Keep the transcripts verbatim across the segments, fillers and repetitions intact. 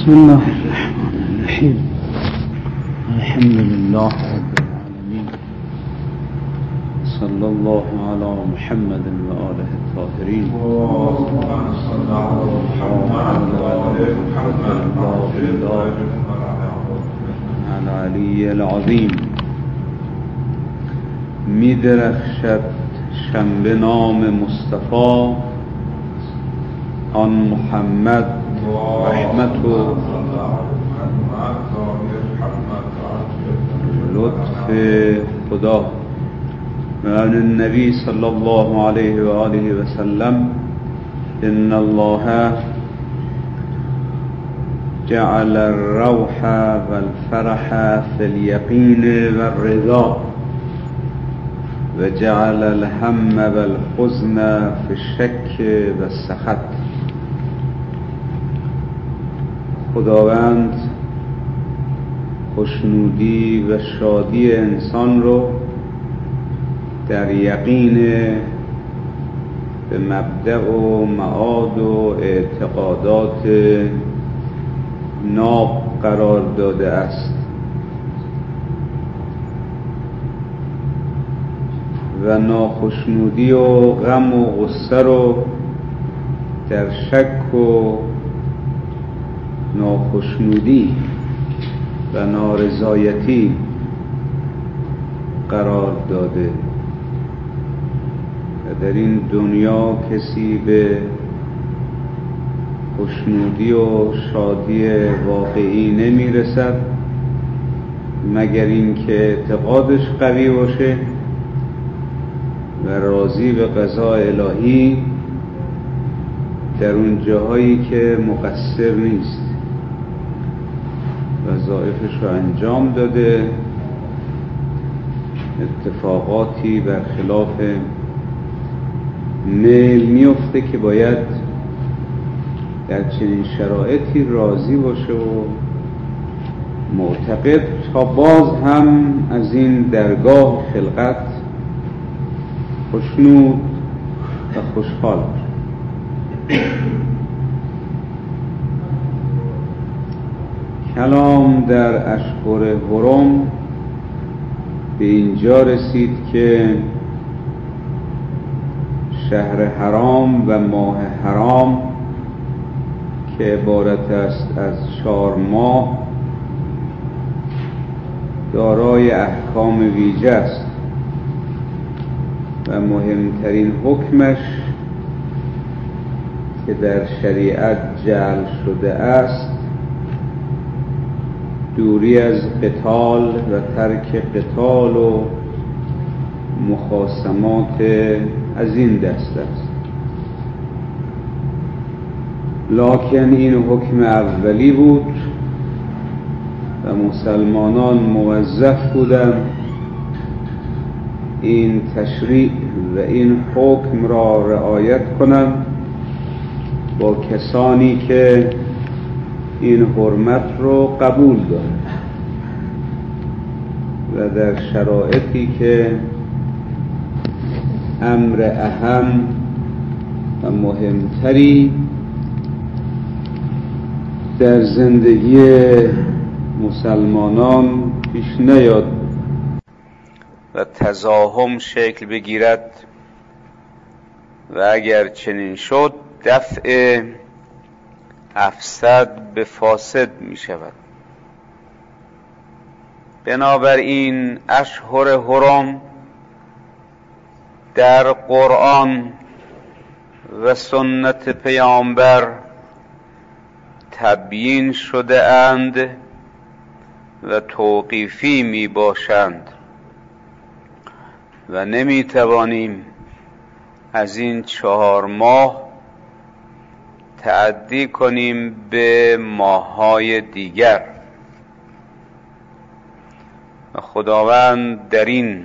بسم الله الرحمن الرحيم. الحمد لله رب العالمين، صلى الله على محمد وآله الطاهرين. العلی العظیم. می درخشد شنبه نام مصطفی، آن محمد رحمت و لطف خدا. و عن النبی صلی الله علیه و آله و سلم ان الله جعل الروح والفرح في اليقين والرضا و جعل الهم والحزن في الشك والسخط. خداوند خوشنودی و شادی انسان رو در یقین به مبدأ و معاد و اعتقادات ناب قرار داده است و ناخشنودی و غم و غصه رو در شک و ناخشنودی و نارضایتی قرار داده. و در این دنیا کسی به خوشنودی و شادی واقعی نمی رسد مگر اینکه اعتقادش قوی باشه و راضی به قضاء الهی در اون جاهایی که مقصر نیست، وظایفش رو انجام داده، اتفاقاتی برخلاف میل میفته که باید در چنین شرایطی راضی باشه و معتقد تا باز هم از این درگاه خلقت خوشنود و خوشحال باشه. کلام در اشهر حرم به اینجا رسید که شهر حرام و ماه حرام که عبارت است از چهار ماه دارای احکام ویژه است و مهمترین حکمش که در شریعت جعل شده است دوری از قتال و ترک قتال و مخاصمات از این دست است. لکن این حکم اولی بود و مسلمانان موظف بودند این تشریع و این حکم را رعایت کنند با کسانی که این حرمت رو قبول دارند و در شرایطی که امر اهم و مهمتری در زندگی مسلمانان پیش نیاد و تزاحم شکل بگیرد و اگر چنین شد دفع افسد به فاسد می شود. بنابراین اشهر حرم در قرآن و سنت پیامبر تبیین شده اند و توقیفی می باشند و نمی توانیم از این چهار ماه تعدی کنیم به ماه‌های دیگر. و خداوند در این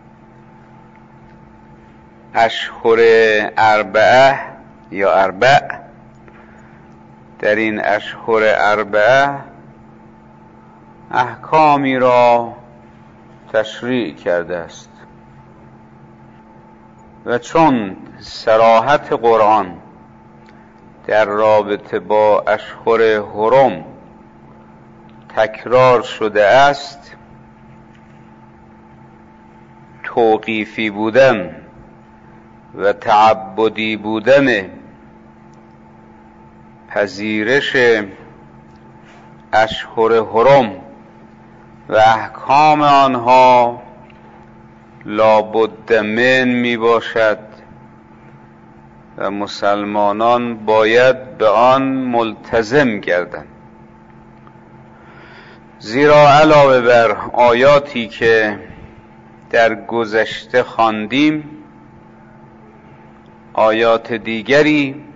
اشهر اربعه یا اربع در این اشهر اربعه احکامی را تشریع کرده است و چون صراحت قرآن در رابطه با اشهر حرم تکرار شده است توقیفی بودن و تعبدی بودن پذیرش اشهر حرم و احکام آنها لابد من می باشد و مسلمانان باید به آن ملتزم گردند، زیرا علاوه بر آیاتی که در گذشته خواندیم آیات دیگری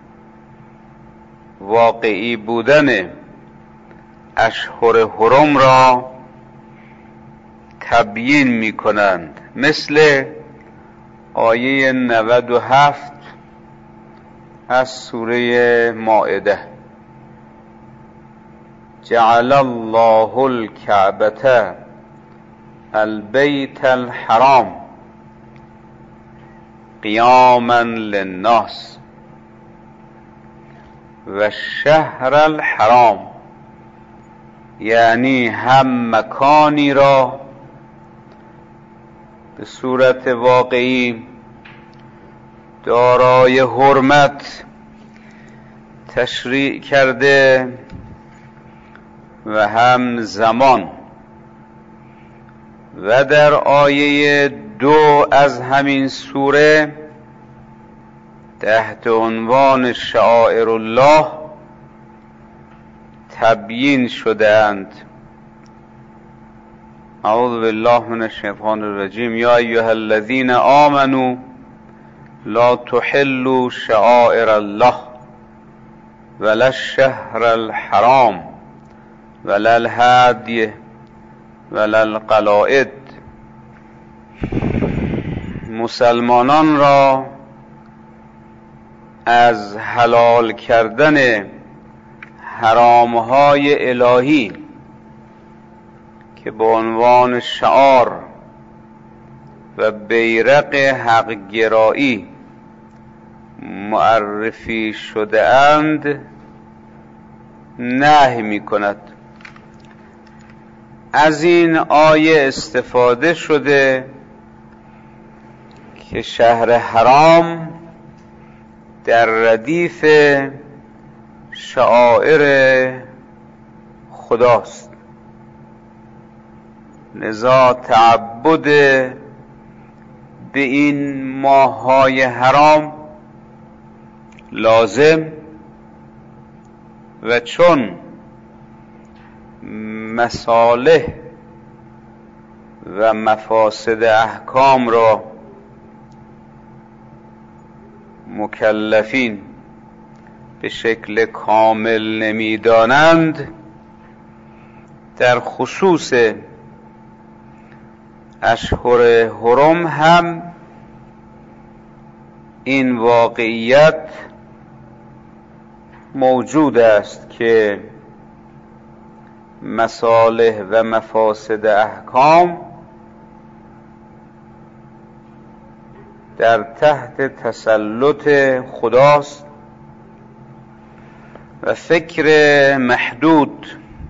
واقعی بودن اشهر حرم را تبیین می کنند، مثل آیه نود و هفت از سوره مائده: جعل الله الکعبة البیت الحرام قیاما للناس و شهر الحرام، یعنی هم مکانی را به صورت واقعی دارای حرمت تشریع کرده و هم زمان. و در آیه دو از همین سوره تحت عنوان شعائر الله تبیین شده‌اند. اعوذ بالله من الشیطان الرجیم: یا ایها الذین آمنوا لا تحلوا شعائر الله ولا الشهر الحرام ولا الهدی ولا القلائد. مسلمانان را از حلال کردن حرامهای الهی که به عنوان شعار و بیرق حق گرایی معرفی شده اند نهی می کند. از این آیه استفاده شده که شهر حرام در ردیف شعائر خداست، لذا تعبد به این ماه‌های حرام لازم، و چون مصالح و مفاسد احکام را مکلفین به شکل کامل نمی‌دانند، در خصوص اشهر حرم هم این واقعیت موجود است که مصالح و مفاسد احکام در تحت تسلط خداست و فکر محدود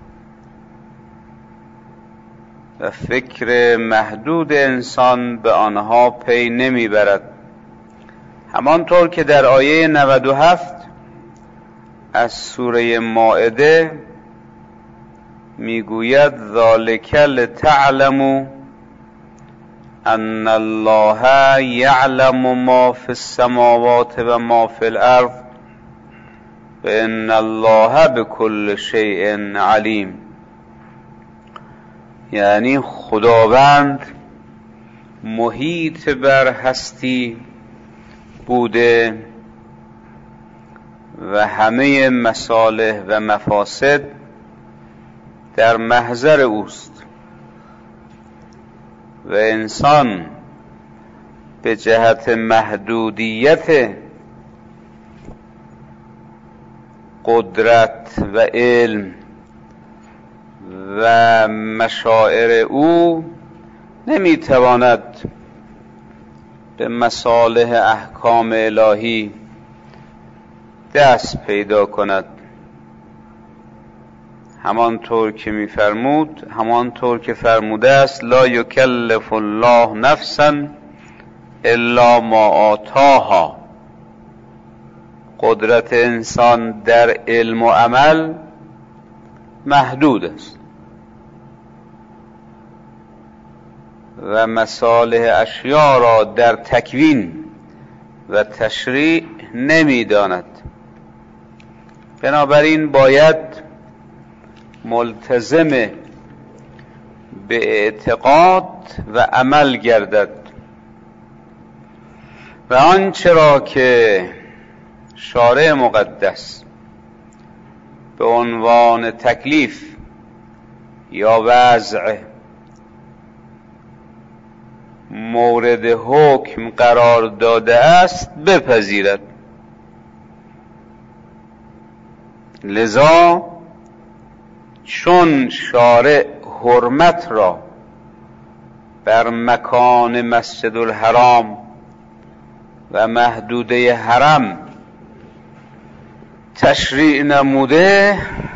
و فکر محدود انسان به آنها پی نمیبرد. همانطور که در آیه نود و هفت از سوره مائده میگوید: ذالک لتعلموا ان الله یعلم ما فی السماوات و ما فی الارض و ان الله بكل شیء علیم. یعنی خداوند محیط بر هستی بوده و همه مصالح و مفاسد در محضر اوست و انسان به جهت محدودیت قدرت و علم و مشاعر او نمیتواند به مصالح احکام الهی دست پیدا کند. همانطور که می‌فرمود، همانطور که فرموده است لا یکلف الله نفسا الا ما آتاها. قدرت انسان در علم و عمل محدود است و مصالح اشیاء را در تکوین و تشریع نمی‌داند. بنابراین باید ملتزم به اعتقاد و عمل گردد و آنچه را که شارع مقدس به عنوان تکلیف یا وضع مورد حکم قرار داده است بپذیرد. لذا چون شارع حرمت را بر مکان مسجد الحرام و محدوده حرم تشریع نموده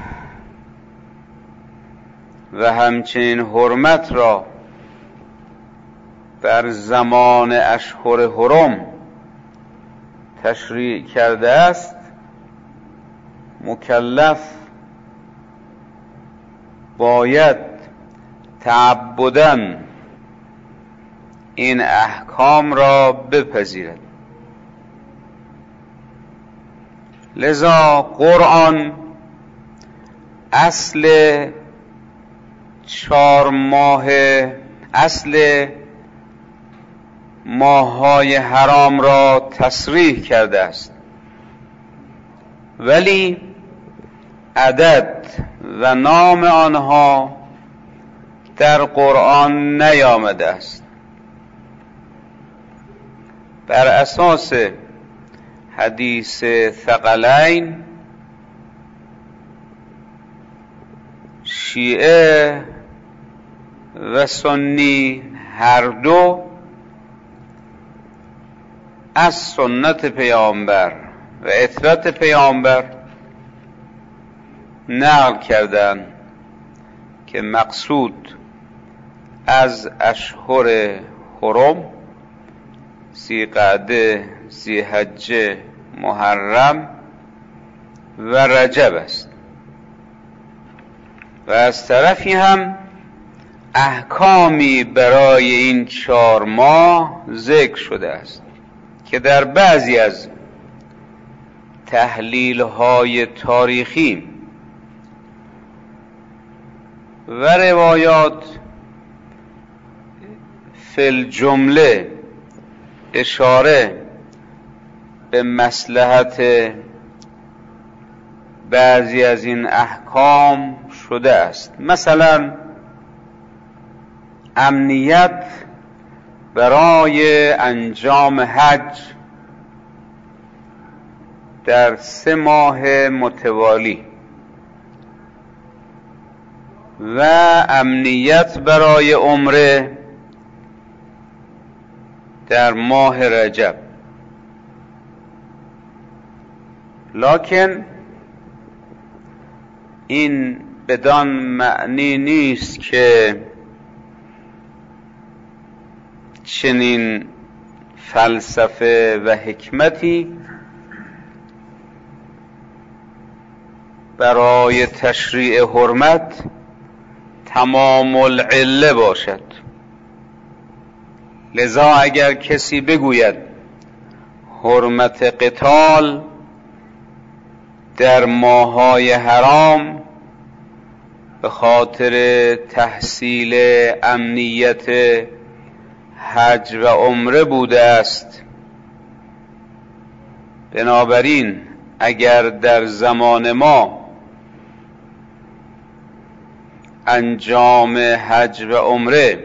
و همچنین حرمت را بر زمان اشهر حرم تشریع کرده است، مکلف باید تعبداً این احکام را بپذیرد. لذا قرآن اصل چهار ماه اصل ماه‌های حرام را تصریح کرده است، ولی عدد و نام آنها در قرآن نیامده است. بر اساس حدیث ثقلین شیعه و سنی هر دو از سنت پیامبر و اطرت پیامبر نقل کردند که مقصود از اشهر حرم ذی‌قعده، ذی‌حجه، محرم و رجب است و از طرفی هم احکامی برای این چهار ماه ذکر شده است که در بعضی از تحلیل‌های تاریخی و روایات فی الجمله اشاره به مصلحت بعضی از این احکام شده است. مثلا امنیت برای انجام حج در سه ماه متوالی و امنیت برای عمره در ماه رجب. لکن این بدان معنی نیست که چنین فلسفه و حکمتی برای تشریع حرمت تمام العله باشد. لذا اگر کسی بگوید حرمت قتال در ماه‌های حرام به خاطر تحصیل امنیت حج و عمره بوده است، بنابراین اگر در زمان ما انجام حج و عمره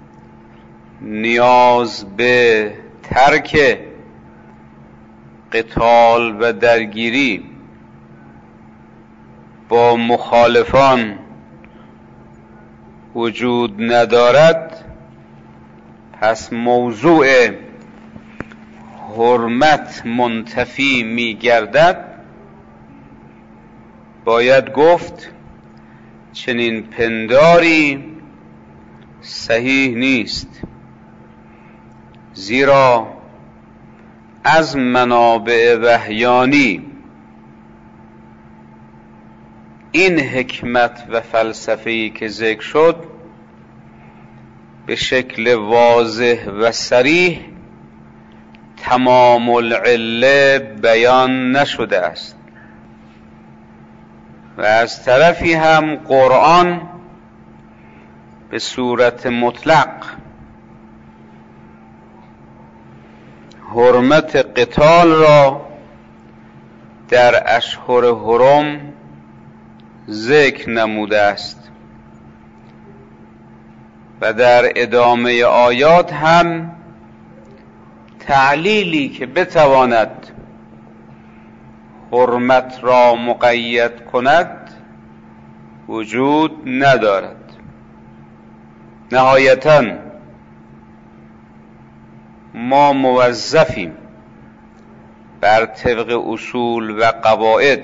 نیاز به ترک قتال و درگیری با مخالفان وجود ندارد، پس موضوع حرمت منتفی می گردد. باید گفت چنین پنداری صحیح نیست، زیرا از منابع وحیانی این حکمت و فلسفه‌ای که ذکر شد به شکل واضح و صریح تمام العله بیان نشده است و از طرفی هم قرآن به صورت مطلق حرمت قتال را در اشهر حرم ذکر نموده است و در ادامه آیات هم تعلیلی که بتواند حرمت را مقید کند وجود ندارد. نهایتاً ما موظفیم بر طبق اصول و قواعد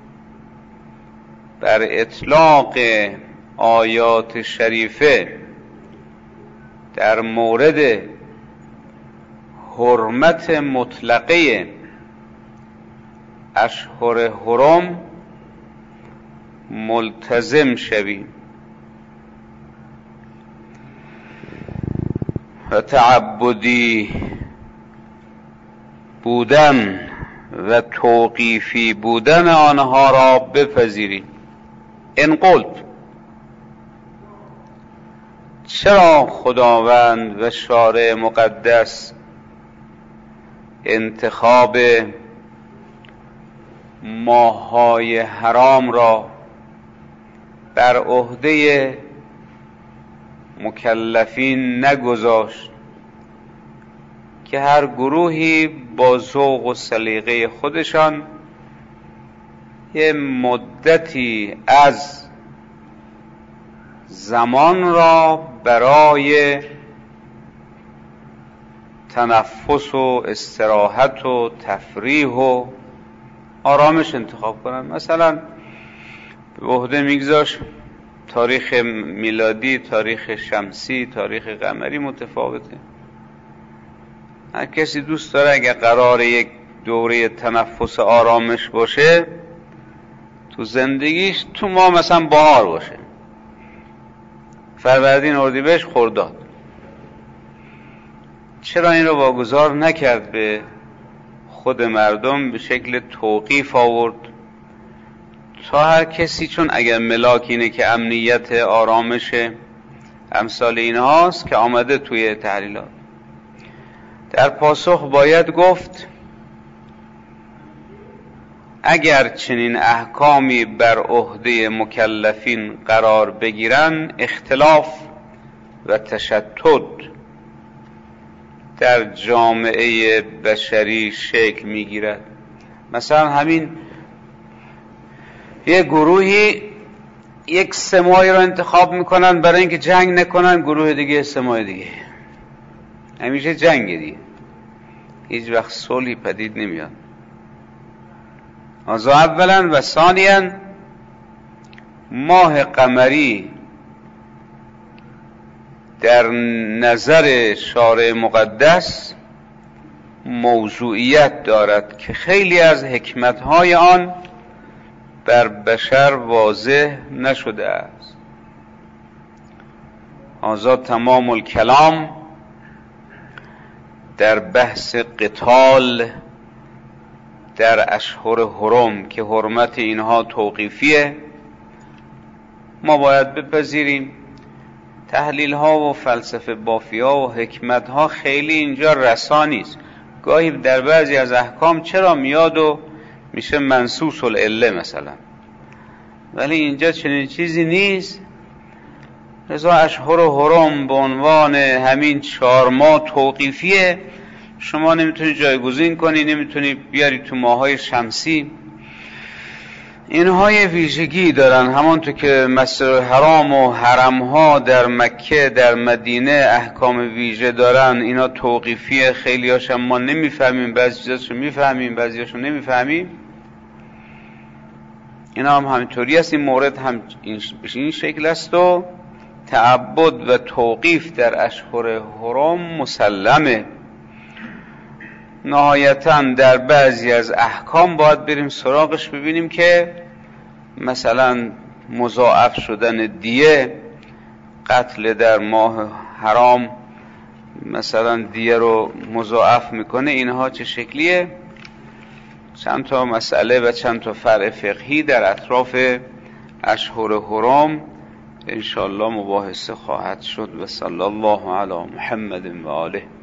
بر اطلاق آیات شریفه در مورد حرمت مطلقه اشهر حرم ملتزم شویم و تعبدی بودن و توقیفی بودن آنها را بپذیریم. ان قلت، چرا خداوند و شارع مقدس انتخاب ماه‌های حرام را بر عهده مکلفین نگذاشت که هر گروهی با ذوق و سلیقه خودشان یه مدتی از زمان را برای تنفس و استراحت و تفریح و آرامش انتخاب کنند؟ مثلا به عهده میگذاشت تاریخ میلادی، تاریخ شمسی، تاریخ قمری متفاوته. هر کسی دوست داره اگه قرار یک دوره تنفس آرامش باشه تو زندگیش، تو ما مثلا بهار باشه، فروردین، اردیبهشت، خرداد. چرا این رو واگذار نکرد به خود مردم به شکل توقیف آورد تا هر کسی، چون اگر ملاک اینه که امنیت آرامش امثال این هاست که آمده توی تحلیلات. در پاسخ باید گفت اگر چنین احکامی بر عهده مکلفین قرار بگیرن، اختلاف و تشتت در جامعه بشری شکل میگیرد. مثلا همین یک گروهی یک سه ماهی رو انتخاب میکنن برای اینکه جنگ نکنن، گروه دیگه سه ماه دیگه، همیشه جنگ دیگه، هیچ وقت صلحی پدید نمیاد. از اولا و ثانیا ماه قمری در نظر شارع مقدس موضوعیت دارد که خیلی از حکمتهای آن بر بشر واضح نشده است. آزاد تمام الکلام در بحث قتال در اشهر حرم که حرمت اینها توقیفیه. ما باید بپذیریم تحلیل ها و فلسفه بافی ها و حکمت ها خیلی اینجا رسا نیست. گاهی در بعضی از احکام چرا میاد و میشه منصوص العله مثلا، ولی اینجا چنین چیزی نیست. لذا اشهر حرم به عنوان همین چهار ماه توقیفیه، شما نمیتونی جایگزین کنی، نمیتونی بیاری تو ماهای شمسی. اینها یه ویژگی دارن، همانطور که مسجد الحرام و حرمها در مکه در مدینه احکام ویژه دارن، اینا توقیفیه. خیلی هاش ما نمیفهمیم، بعضی چیزاشو میفهمیم، بعضی هاشو نمیفهمیم. اینا هم همینطوری است. این مورد هم این شکل است و تعبد و توقیف در اشهر حرم مسلمه. نهایتاً در بعضی از احکام باید بریم سراغش ببینیم که مثلا مضاعف شدن دیه، قتل در ماه حرام مثلا دیه رو مضاعف میکنه، اینها چه شکلیه. چند تا مسئله و چند تا فرع فقهی در اطراف اشهر حرم انشاءالله مباحثه خواهد شد. و صلی الله علی محمد و آله.